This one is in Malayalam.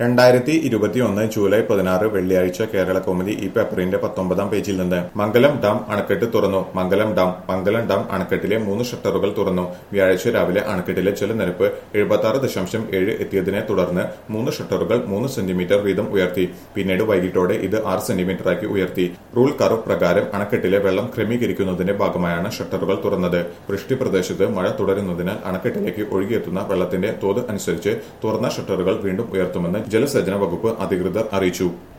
2021 ജൂലൈ 16 വെള്ളിയാഴ്ച കേരള കൗമുദി ഈ പേപ്പറിന്റെ 19-ാം പേജിൽ നിന്ന് മംഗലം ഡാം അണക്കെട്ട് തുറന്നു. മംഗലം ഡാം അണക്കെട്ടിലെ 3 ഷട്ടറുകൾ തുറന്നു. വ്യാഴാഴ്ച രാവിലെ അണക്കെട്ടിലെ ജലനിരപ്പ് 76.7 എത്തിയതിനെ തുടർന്ന് 3 ഷട്ടറുകൾ 3 സെന്റിമീറ്റർ വീതം ഉയർത്തി. പിന്നീട് വൈകിട്ടോടെ ഇത് 6 സെന്റിമീറ്ററാക്കി ഉയർത്തി. റൂൾ കർവ് പ്രകാരം അണക്കെട്ടിലെ വെള്ളം ക്രമീകരിക്കുന്നതിന്റെ ഭാഗമായാണ് ഷട്ടറുകൾ തുറന്നത്. വൃഷ്ടി പ്രദേശത്ത് മഴ തുടരുന്നതിനാൽ അണക്കെട്ടിലേക്ക് ഒഴുകിയെത്തുന്ന വെള്ളത്തിന്റെ തോത് അനുസരിച്ച് തുറന്ന ഷട്ടറുകൾ വീണ്ടും ഉയർത്തുമെന്ന് ജലസേചന വകുപ്പ് അധികൃതർ അറിയിച്ചു.